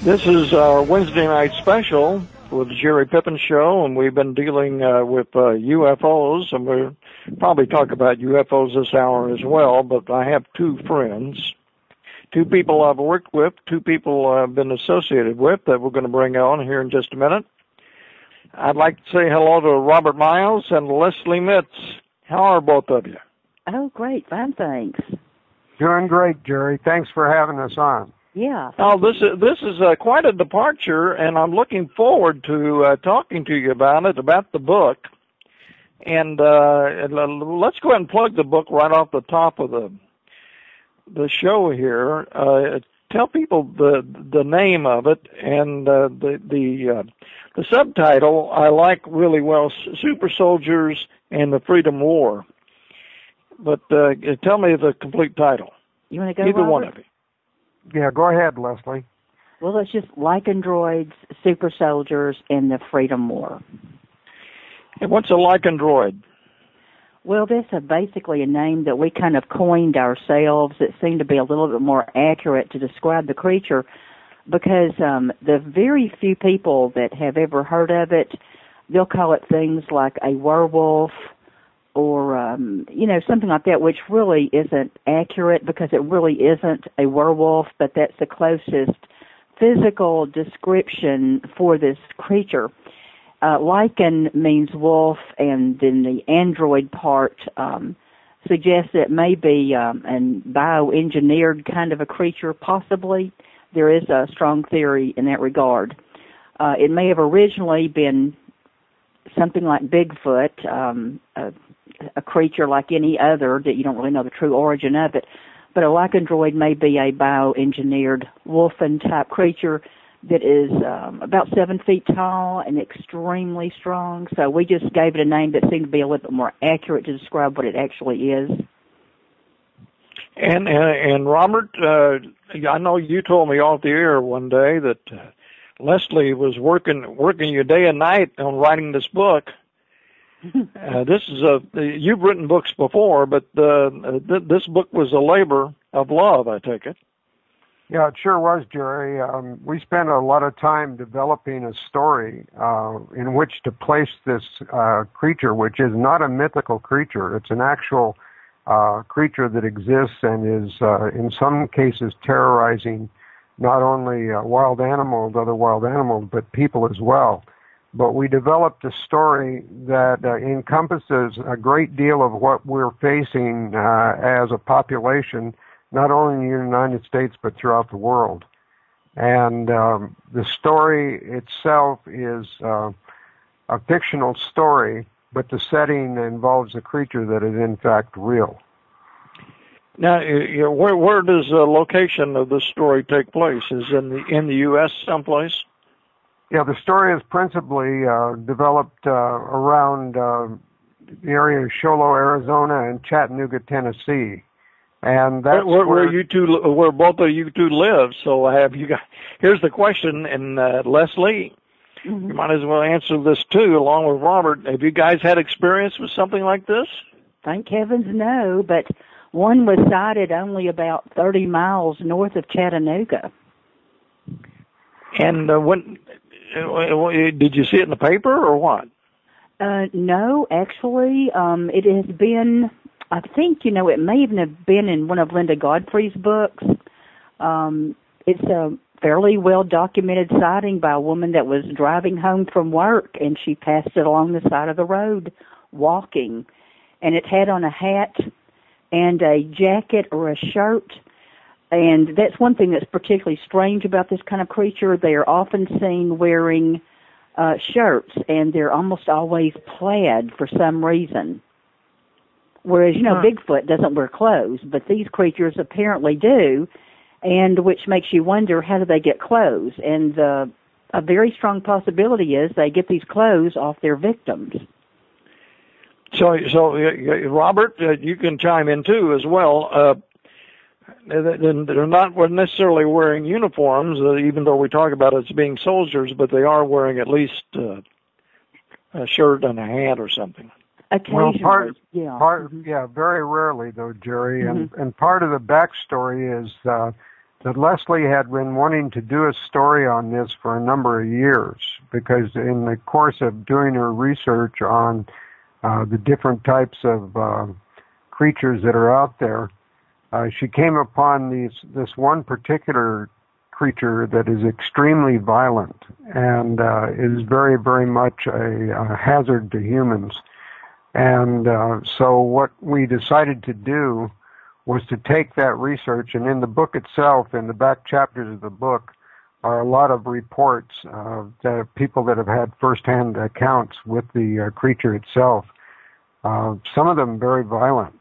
This is our Wednesday night special with the Jerry Pippin Show, and we've been dealing with UFOs, and we'll probably talk about UFOs this hour as well, but I have two friends, two people I've worked with, two people I've been associated with that we're going to bring on here in just a minute. I'd like to say hello to Robert Miles and Leslie Mitz. How are both of you? Oh, great. Fine, thanks. Doing great, Jerry. Thanks for having us on. Yeah. Oh, this is quite a departure, and I'm looking forward to talking to you about it, about the book. And let's go ahead and plug the book right off the top of the show here. Tell people the name of it and the subtitle. I like really well: Super Soldiers and the Freedom War. But tell me the complete title. You want to go, Either Robert? one of you. Yeah, go ahead, Leslie. Well, it's just Like Androids, Super Soldiers, and the Freedom War. And what's a lycandroid? Well, this is basically a name that we kind of coined ourselves. It seemed to be a little bit more accurate to describe the creature because the very few people that have ever heard of it, they'll call it things like a werewolf or, something like that, which really isn't accurate because it really isn't a werewolf, but that's the closest physical description for this creature. Lycan means wolf, and then the android part suggests that it may be a bioengineered kind of a creature, possibly. There is a strong theory in that regard. It may have originally been something like Bigfoot, a creature like any other that you don't really know the true origin of it. But a lycandroid may be a bioengineered wolfen-type creature that is about 7 feet tall and extremely strong. So we just gave it a name that seemed to be a little bit more accurate to describe what it actually is. And Robert, I know you told me off the air one day that Leslie was working you day and night on writing this book. This is you've written books before, but this book was a labor of love, I take it. Yeah, it sure was, Jerry. We spent a lot of time developing a story in which to place this creature, which is not a mythical creature. It's an actual creature that exists and is, in some cases, terrorizing not only other wild animals, but people as well. But we developed a story that encompasses a great deal of what we're facing as a population, not only in the United States, but throughout the world. And the story itself is a fictional story, but the setting involves a creature that is in fact real. Now, where does the location of this story take place? Is in the U.S. someplace? Yeah, the story is principally developed around the area of Show Low, Arizona, and Chattanooga, Tennessee, and that's where both of you two live. So have you got? Here's the question, and Leslie, Mm-hmm. you might as well answer this too, along with Robert. Have you guys had experience with something like this? Thank heavens no, but one was sighted only about 30 miles north of Chattanooga. And when did you see it in the paper or what? No, actually, it has been, I think, it may even have been in one of Linda Godfrey's books. It's a fairly well-documented sighting by a woman that was driving home from work, and she passed it along the side of the road walking. And it had on a hat and a jacket or a shirt. And that's one thing that's particularly strange about this kind of creature. They are often seen wearing shirts, and they're almost always plaid for some reason. Whereas, Bigfoot doesn't wear clothes, but these creatures apparently do, and which makes you wonder, how do they get clothes? And a very strong possibility is they get these clothes off their victims. So Robert, you can chime in too as well. They're not necessarily wearing uniforms, even though we talk about it as being soldiers, but they are wearing at least a shirt and a hat or something. Occasionally, yeah, very rarely though, Jerry. And part of the backstory is that Leslie had been wanting to do a story on this for a number of years, because in the course of doing her research on the different types of creatures that are out there, she came upon this one particular creature that is extremely violent and is very, very much a hazard to humans. And so what we decided to do was to take that research, and in the book itself, in the back chapters of the book, are a lot of reports that people that have had firsthand accounts with the creature itself. Some of them very violent.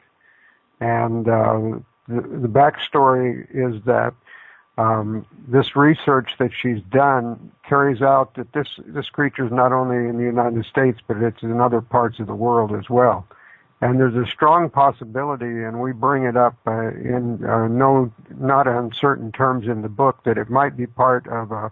And the backstory is that this research that she's done carries out that this creature is not only in the United States, but it's in other parts of the world as well. And there's a strong possibility, and we bring it up in not uncertain terms in the book, that it might be part of a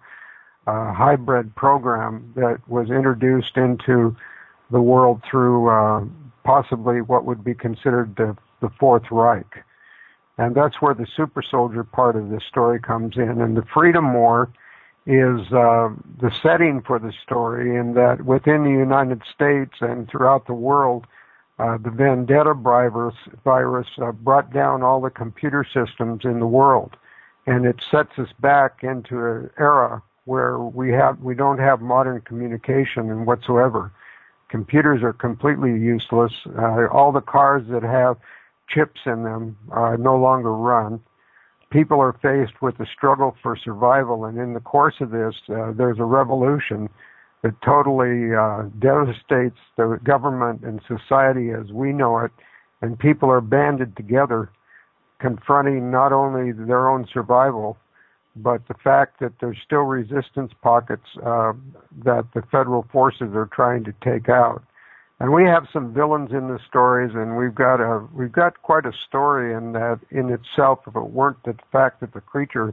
hybrid program that was introduced into the world through possibly what would be considered the Fourth Reich. And that's where the super soldier part of this story comes in. And the Freedom War is the setting for the story, in that within the United States and throughout the world, the Vendetta virus brought down all the computer systems in the world, and it sets us back into an era where we don't have modern communication and whatsoever. Computers are completely useless. All the cars that have chips in them no longer run. People are faced with the struggle for survival, and in the course of this, there's a revolution that totally devastates the government and society as we know it, and people are banded together, confronting not only their own survival, but the fact that there's still resistance pockets that the federal forces are trying to take out. And we have some villains in the stories, and we've got quite a story in that in itself. If it weren't the fact that the creature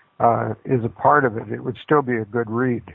is a part of it, it would still be a good read.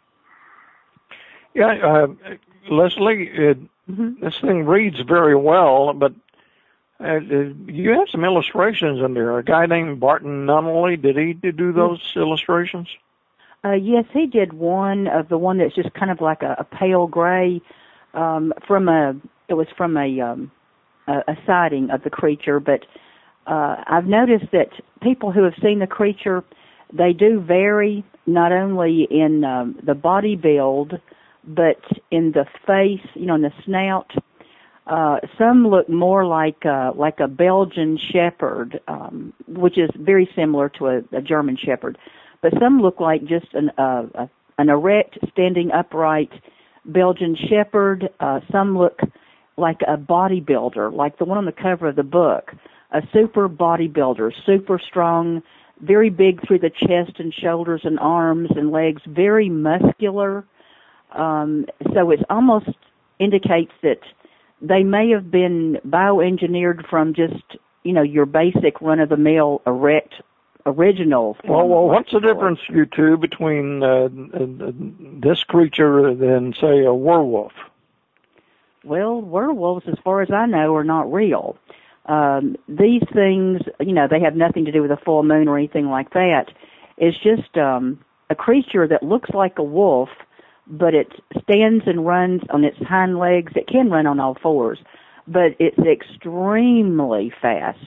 Yeah, Leslie, this thing reads very well, but you have some illustrations in there. A guy named Barton Nunnally, did he do those illustrations? Yes, he did one that's just kind of like a pale gray. It was from a sighting of the creature, but I've noticed that people who have seen the creature, they do vary not only in the body build, but in the face, in the snout. Some look more like a Belgian shepherd, which is very similar to a German shepherd, but some look like just an erect, standing upright Belgian shepherd. Some look like a bodybuilder, like the one on the cover of the book, a super bodybuilder, super strong, very big through the chest and shoulders and arms and legs, very muscular. So it almost indicates that they may have been bioengineered from just, your basic run-of-the-mill erect original. Well, what's the difference, you two, between this creature and, say, a werewolf? Well, werewolves, as far as I know, are not real. These things, they have nothing to do with a full moon or anything like that. It's just a creature that looks like a wolf, but it stands and runs on its hind legs. It can run on all fours, but it's extremely fast.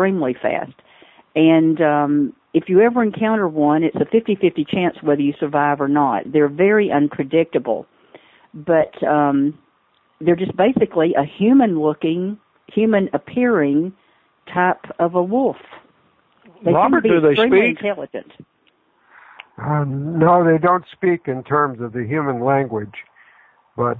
And if you ever encounter one, it's a 50-50 chance whether you survive or not. They're very unpredictable, but they're just basically a human-appearing type of a wolf. Robert, do they speak? Intelligent. No, they don't speak in terms of the human language, but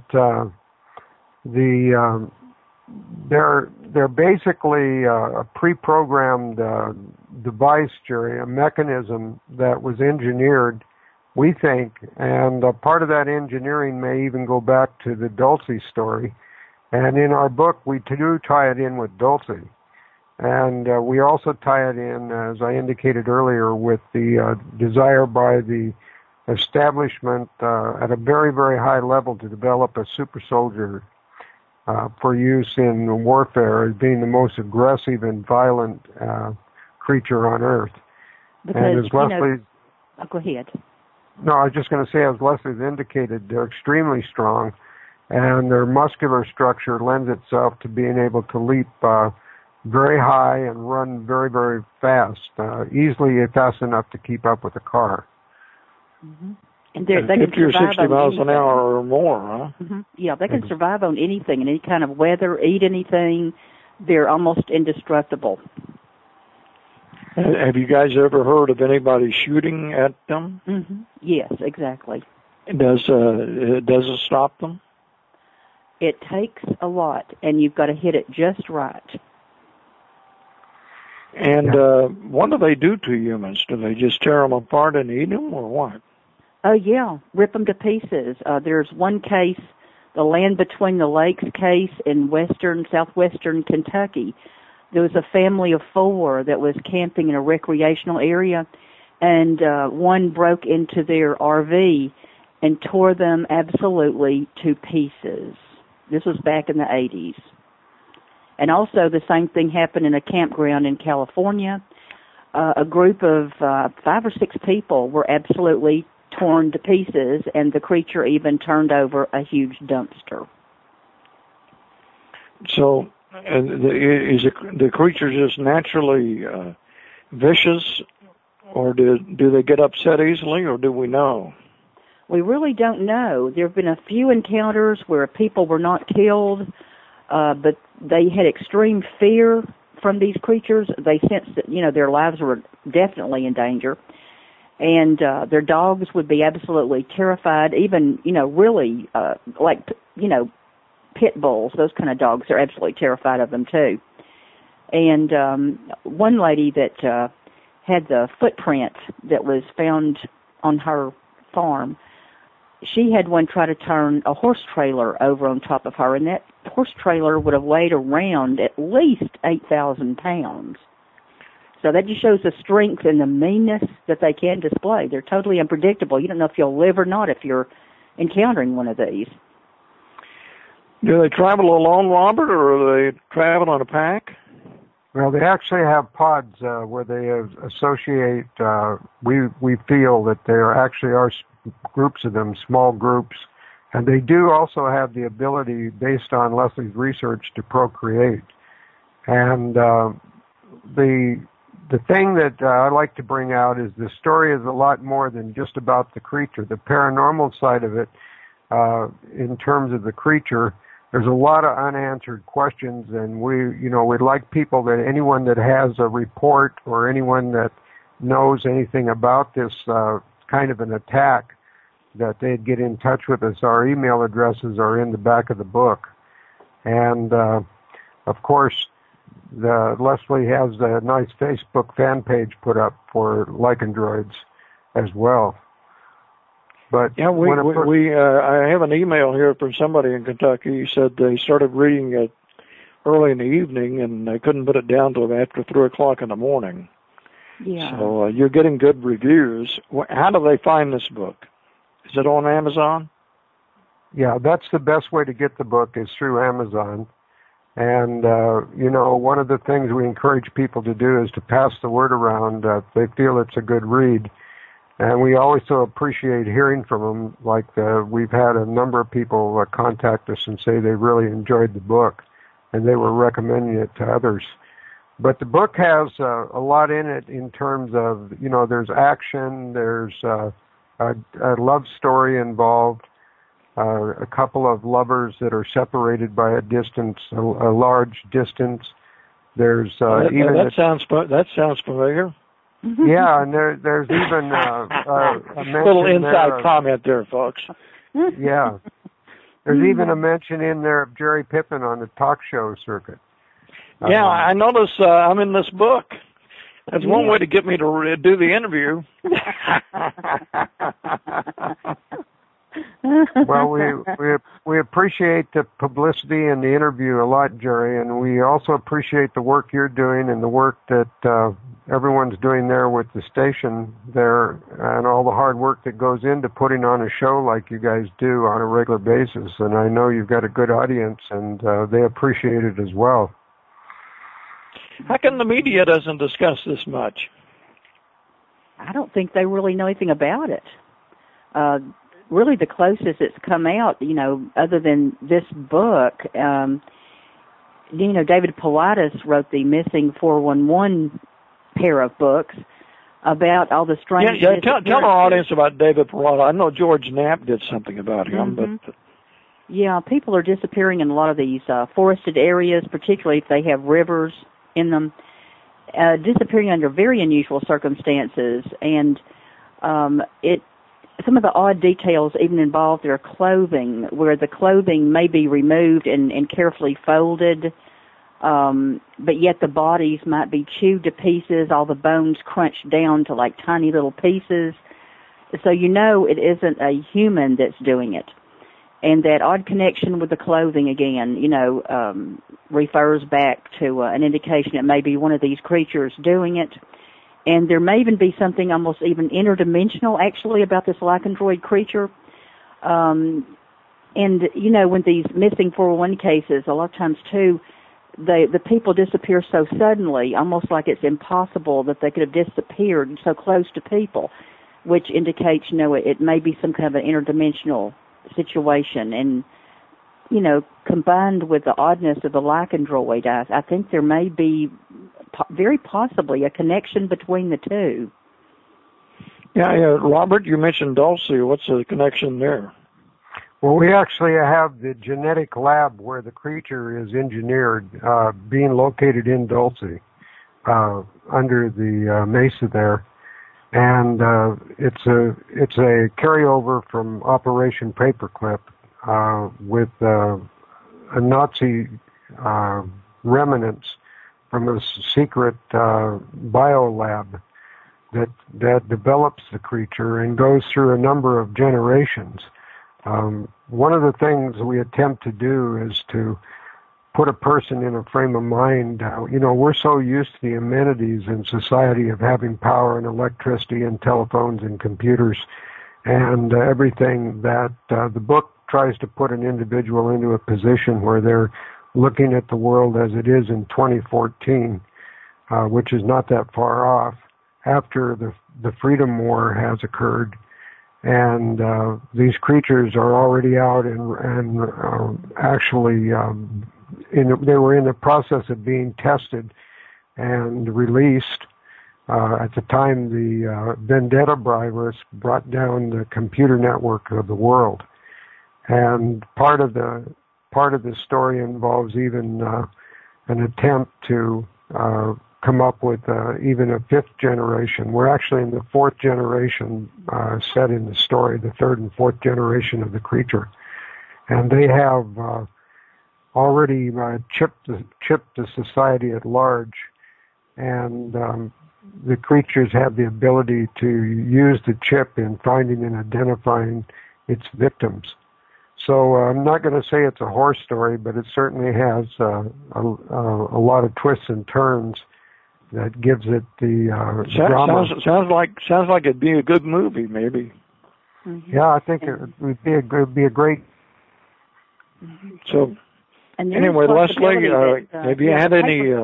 they're basically a pre-programmed device, Jerry, a mechanism that was engineered, we think, and a part of that engineering may even go back to the Dulce story. And in our book, we do tie it in with Dulce. And we also tie it in, as I indicated earlier, with the desire by the establishment at a very, very high level to develop a super soldier for use in warfare as being the most aggressive and violent creature on Earth. Because, as Leslie, go ahead. No, I was just going to say, as Leslie's indicated, they're extremely strong, and their muscular structure lends itself to being able to leap very high and run very, very fast, easily fast enough to keep up with a car. Mm-hmm. And they can 50 or 60 miles an hour or more, huh? Mm-hmm. Yeah, they can survive on anything, in any kind of weather, eat anything. They're almost indestructible. Have you guys ever heard of anybody shooting at them? Mm-hmm. Yes, exactly. Does it stop them? It takes a lot, and you've got to hit it just right. And what do they do to humans? Do they just tear them apart and eat them, or what? Oh, yeah, rip them to pieces. There's one case, the Land Between the Lakes case in southwestern Kentucky. There was a family of 4 that was camping in a recreational area, and one broke into their RV and tore them absolutely to pieces. This was back in the 80s. And also the same thing happened in a campground in California. A group of 5 or 6 people were absolutely torn to pieces, and the creature even turned over a huge dumpster. So is the creature just naturally vicious, or do they get upset easily, or do we know? We really don't know. There have been a few encounters where people were not killed, but they had extreme fear from these creatures. They sensed that, their lives were definitely in danger. And their dogs would be absolutely terrified, even, really, pit bulls, those kind of dogs, are absolutely terrified of them, too. And one lady that had the footprint that was found on her farm, she had one try to turn a horse trailer over on top of her, and that horse trailer would have weighed around at least 8,000 pounds. So that just shows the strength and the meanness that they can display. They're totally unpredictable. You don't know if you'll live or not if you're encountering one of these. Do they travel alone, Robert, or do they travel on a pack? Well, they actually have pods where they associate. We feel that there actually are groups of them, small groups, and they do also have the ability, based on Leslie's research, to procreate. And the thing that I like to bring out is the story is a lot more than just about the creature. The paranormal side of it, in terms of the creature, there's a lot of unanswered questions, and we'd like anyone that has a report or anyone that knows anything about this kind of an attack, that they'd get in touch with us. Our email addresses are in the back of the book. And, of course, Leslie has a nice Facebook fan page put up for Lycandroids as well. But yeah, I have an email here from somebody in Kentucky. He said they started reading it early in the evening and they couldn't put it down till after 3 o'clock in the morning. Yeah. So you're getting good reviews. How do they find this book? Is it on Amazon? Yeah, that's the best way to get the book, is through Amazon. And, one of the things we encourage people to do is to pass the word around if they feel it's a good read. And we also appreciate hearing from them. Like we've had a number of people contact us and say they really enjoyed the book, and they were recommending it to others. But the book has a lot in it in terms of, there's action, there's a love story involved, a couple of lovers that are separated by a distance, a large distance. There's that sounds familiar. Yeah, and there's even a mention little inside comment there, folks. Yeah, there's even a mention in there of Jerry Pippin on the talk show circuit. Yeah, I notice I'm in this book. That's one way to get me to do the interview. Well, we appreciate the publicity and the interview a lot, Jerry, and we also appreciate the work you're doing and the work that everyone's doing there with the station there, and all the hard work that goes into putting on a show like you guys do on a regular basis. And I know you've got a good audience, and they appreciate it as well. How come the media doesn't discuss this much? I don't think they really know anything about it. Really, the closest it's come out, other than this book, David Paulides wrote the Missing 411 pair of books about all the strange. Yeah, tell our audience about David Paulides. I know George Knapp did something about him, but yeah, people are disappearing in a lot of these forested areas, particularly if they have rivers in them, disappearing under very unusual circumstances, and some of the odd details even involve their clothing, where the clothing may be removed and carefully folded, but yet the bodies might be chewed to pieces, all the bones crunched down to like tiny little pieces. So it isn't a human that's doing it. And that odd connection with the clothing, again, refers back to an indication it may be one of these creatures doing it. And there may even be something almost even interdimensional, actually, about this lycanthroid creature. And, when these missing 411 cases, a lot of times, too, the people disappear so suddenly, almost like it's impossible that they could have disappeared so close to people, which indicates, it may be some kind of an interdimensional situation. And, combined with the oddness of the lycanthroid, I think there may be very possibly a connection between the two. Yeah, Robert, you mentioned Dulce. What's the connection there? Well, we actually have the genetic lab where the creature is engineered, being located in Dulce, under the mesa there, and it's a carryover from Operation Paperclip, with a Nazi remnants from a secret biolab that develops the creature and goes through a number of generations. One of the things we attempt to do is to put a person in a frame of mind. We're so used to the amenities in society of having power and electricity and telephones and computers and everything, that the book tries to put an individual into a position where they're looking at the world as it is in 2014, which is not that far off, after the Freedom War has occurred, and these creatures are already out and actually they were in the process of being tested and released. At the time, the Vendetta virus brought down the computer network of the world, and part of the story involves even an attempt to come up with even a fifth generation. We're actually in the fourth generation set in the story, the third and fourth generation of the creature. And they have already chipped the society at large, and the creatures have the ability to use the chip in finding and identifying its victims. So I'm not going to say it's a horror story, but it certainly has a lot of twists and turns that gives it the drama. Sounds like it'd be a good movie, maybe. Mm-hmm. Yeah, I think it would be a great. Mm-hmm. So anyway, Leslie, have you had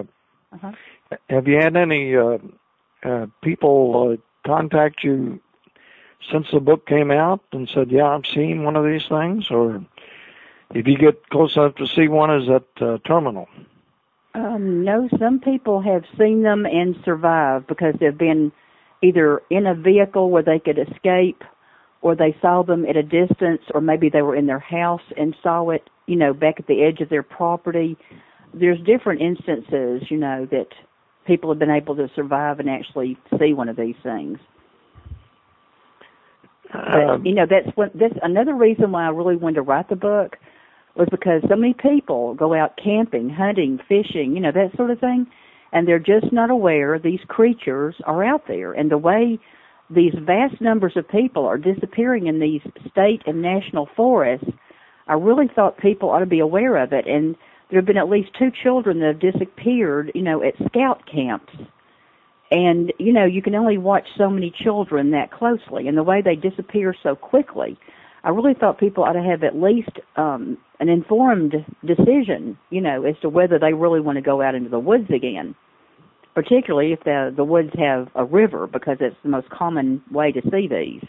any people contact you since the book came out and said, "Yeah, I've seen one of these things," or if you get close enough to see one, is that terminal? No, some people have seen them and survived because they've been either in a vehicle where they could escape, or they saw them at a distance, or maybe they were in their house and saw it, back at the edge of their property. There's different instances, that people have been able to survive and actually see one of these things. But, that's another reason why I really wanted to write the book, was because so many people go out camping, hunting, fishing, that sort of thing, and they're just not aware these creatures are out there. And the way these vast numbers of people are disappearing in these state and national forests, I really thought people ought to be aware of it. And there have been at least 2 children that have disappeared, at scout camps. And, you can only watch so many children that closely, and the way they disappear so quickly, I really thought people ought to have at least an informed decision, as to whether they really want to go out into the woods again. particularly if the woods have a river, because it's the most common way to see these.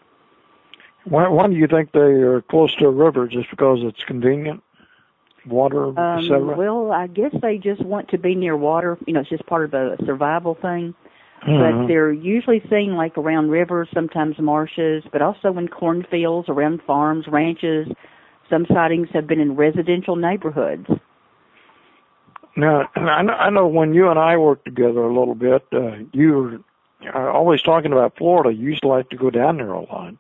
Why do you think they are close to a river? Just because it's convenient? Water, etc.? Well, I guess they just want to be near water. It's just part of a survival thing. Mm-hmm. But they're usually seen like around rivers, sometimes marshes, but also in cornfields, around farms, ranches. Some sightings have been in residential neighborhoods. Now, I know when you and I worked together a little bit, you were always talking about Florida. You used to like to go down there a lot.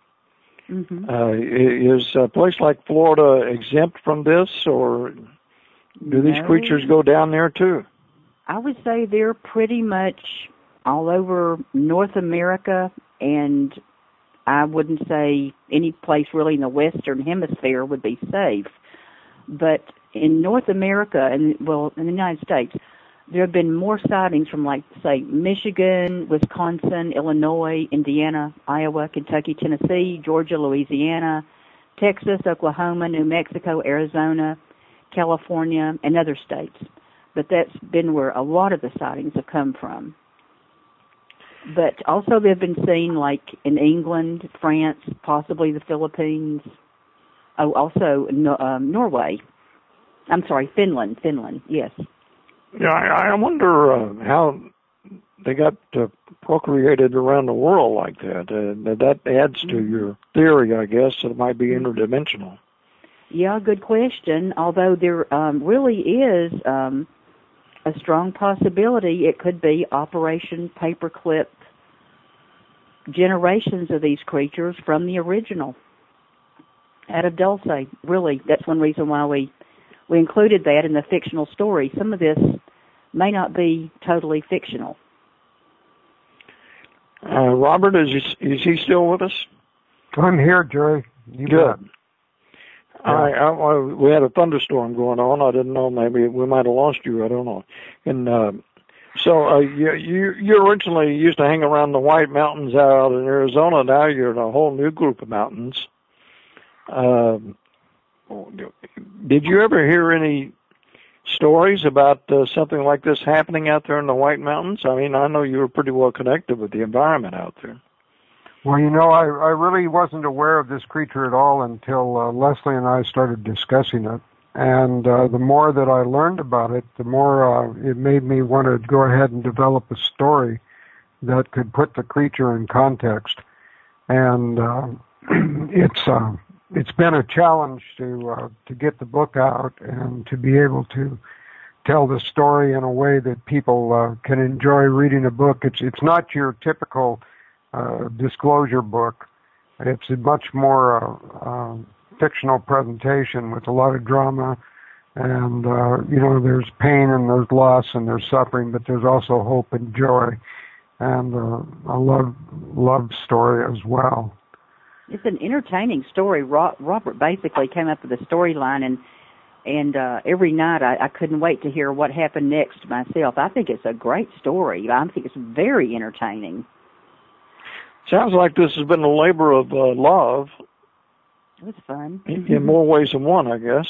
Mm-hmm. Is a place like Florida exempt from this, or do these creatures go down there too? I would say they're pretty much all over North America, and I wouldn't say any place really in the Western Hemisphere would be safe. But in North America, in the United States, there have been more sightings from, like, say, Michigan, Wisconsin, Illinois, Indiana, Iowa, Kentucky, Tennessee, Georgia, Louisiana, Texas, Oklahoma, New Mexico, Arizona, California, and other states. But that's been where a lot of the sightings have come from. But also they've been seen, like, in England, France, possibly the Philippines, also Norway. I'm sorry, Finland, yes. Yeah, I wonder how they got procreated around the world like that. That adds to your theory, I guess, that it might be interdimensional. Yeah, good question. Although there really is a strong possibility it could be Operation Paperclip generations of these creatures from the original out of Dulce. Really, that's one reason why we included that in the fictional story. Some of this may not be totally fictional. Robert, is he still with us? I'm here, Jerry. You Good. bet. We had a thunderstorm going on. I didn't know. Maybe we might have lost you. I don't know. And so you originally used to hang around the White Mountains out in Arizona. Now you're in a whole new group of mountains. Did you ever hear any stories about something like this happening out there in the White Mountains? I mean, I know you were pretty well connected with the environment out there. Well, I really wasn't aware of this creature at all until Leslie and I started discussing it. And the more that I learned about it, the more it made me want to go ahead and develop a story that could put the creature in context. And it's been a challenge to get the book out and to be able to tell the story in a way that people can enjoy reading a book. It's not your typical disclosure book. It's a much more fictional presentation with a lot of drama, and there's pain and there's loss and there's suffering, but there's also hope and joy, and a love story as well. It's an entertaining story. Robert basically came up with a storyline, and every night I couldn't wait to hear what happened next myself. I think it's a great story. I think it's very entertaining. Sounds like this has been a labor of love. It was fun. In more ways than one, I guess.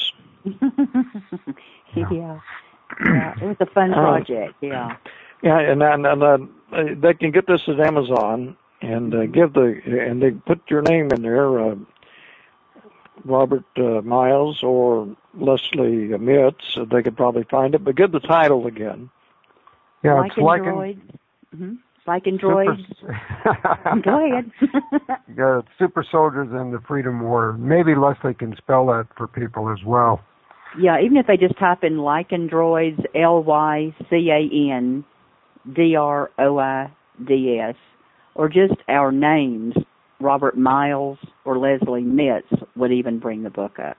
Yeah, it was a fun project. Yeah. Yeah, and they can get this at Amazon and and they put your name in there, Robert Miles or Leslie Mitz. They could probably find it, but give the title again. Yeah, it's Like and Droids. Go ahead. Yeah, Super Soldiers and the Freedom War. Maybe Leslie can spell that for people as well. Yeah, even if they just type in Lycandroids, LYCANDROIDS, or just our names, Robert Miles or Leslie Mitz, would even bring the book up.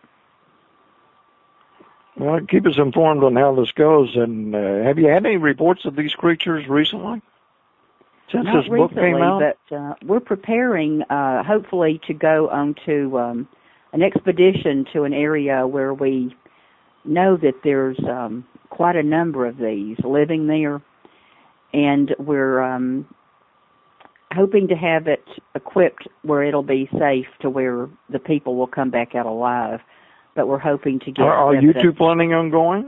Well, keep us informed on how this goes. And have you had any reports of these creatures recently? Since Not this book recently, came out? But we're preparing, hopefully, to go on to an expedition to an area where we know that there's quite a number of these living there, and we're hoping to have it equipped where it'll be safe to where the people will come back out alive. But we're hoping to get... Are you two planning on going?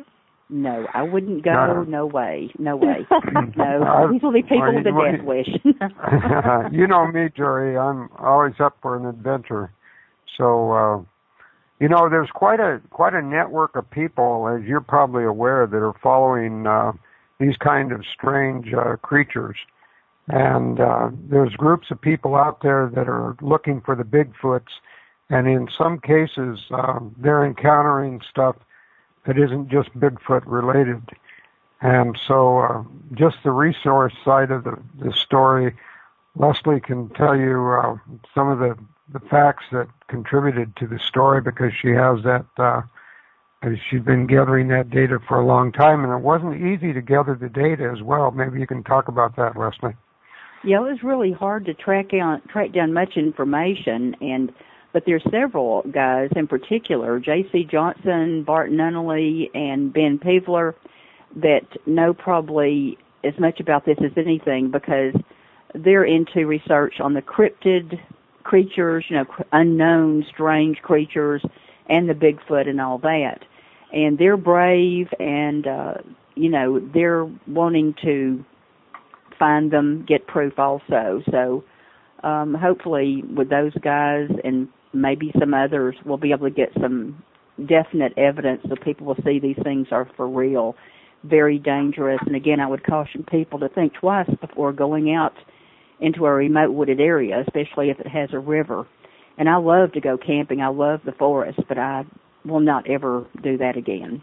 No, I wouldn't go. No way. No way. No. These will be people with a death wish. You know me, Jerry. I'm always up for an adventure. So, there's quite a network of people, as you're probably aware, that are following these kind of strange creatures. And there's groups of people out there that are looking for the Bigfoots, and in some cases, they're encountering stuff that isn't just Bigfoot related. And so just the resource side of the story, Leslie can tell you some of the facts that contributed to the story, because she has that, she's been gathering that data for a long time, and it wasn't easy to gather the data as well. Maybe you can talk about that, Leslie. Yeah, it was really hard to track down much information, but there's several guys in particular, J.C. Johnson, Bart Nunnally, and Ben Peevler, that know probably as much about this as anything, because they're into research on the cryptid creatures, unknown, strange creatures, and the Bigfoot and all that. And they're brave, and, they're wanting to find them, get proof also. So hopefully with those guys and maybe some others, we'll be able to get some definite evidence so people will see these things are for real. Very dangerous. And again, I would caution people to think twice before going out into a remote wooded area, especially if it has a river. And I love to go camping. I love the forest, but I will not ever do that again.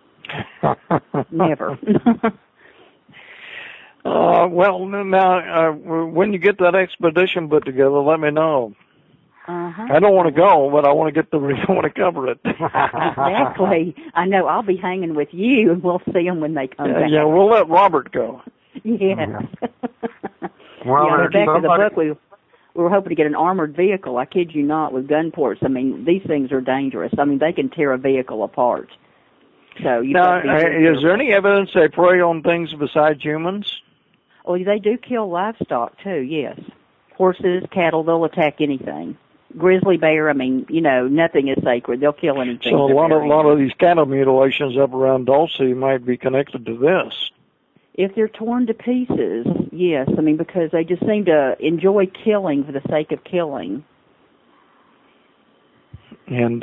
Never. Well, now, when you get that expedition put together, let me know. I don't want to go, but I want to I want to cover it. Exactly. I know. I'll be hanging with you, and we'll see them when they come back. Yeah, we'll let Robert go. Yes. Well, back to the book, we were hoping to get an armored vehicle. I kid you not, with gun ports. I mean, these things are dangerous. I mean, they can tear a vehicle apart. So now, is there any evidence they prey on things besides humans? Oh, they do kill livestock too. Yes, horses, cattle. They'll attack anything. Grizzly bear. I mean, nothing is sacred. They'll kill anything. So a lot of these cattle mutilations up around Dulce might be connected to this. If they're torn to pieces, yes. I mean, because they just seem to enjoy killing for the sake of killing. And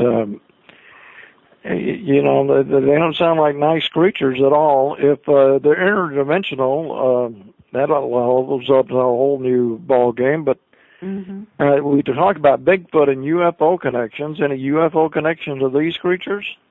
they don't sound like nice creatures at all. If they're interdimensional, that opens up a whole new ball game. But we talked about Bigfoot and UFO connections. Any UFO connections of these creatures?